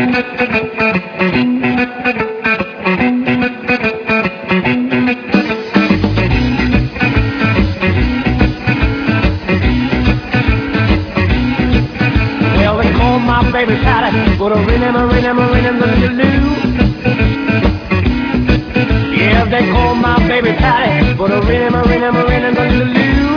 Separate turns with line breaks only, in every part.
Well, they call my baby Patty, but a ring the loo. Yeah, they call my baby Patty, but a ring the loo.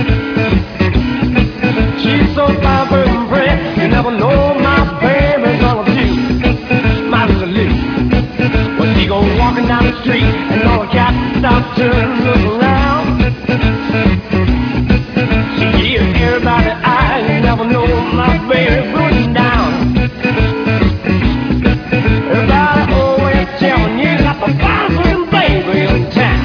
She's so fine, pretty and pretty, you never know my baby's gonna do. My little Lou. Well, she go walking down the street, and all the cats stop to look around. She gives everybody eyes, you never know my baby's going down. Everybody always telling you got the finest looking baby in town.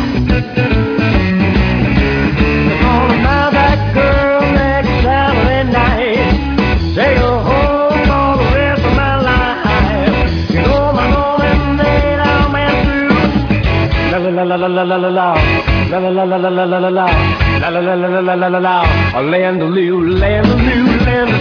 They're gonna find that girl next Saturday night. Take her home for the rest of my life. You know my woman made our man through. La la la la la la la la. La la la la la la la la la. La la la la la la la la la. Land of Lou, land of Lou, land